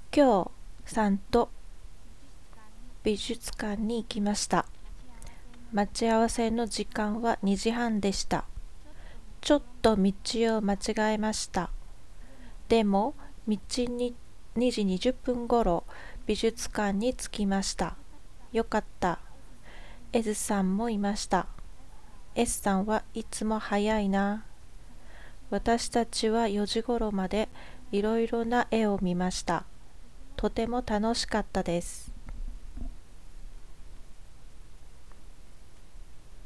今日さんと美術館に行きました。待ち合わせの時間は2時半でした。ちょっと道を間違えました。でも、道に2時20分ごろ美術館に着きました。よかった。S さんもいました。S さんはいつも早いな。私たちは4時ごろまでいろいろな絵を見ました。とても楽しかったです。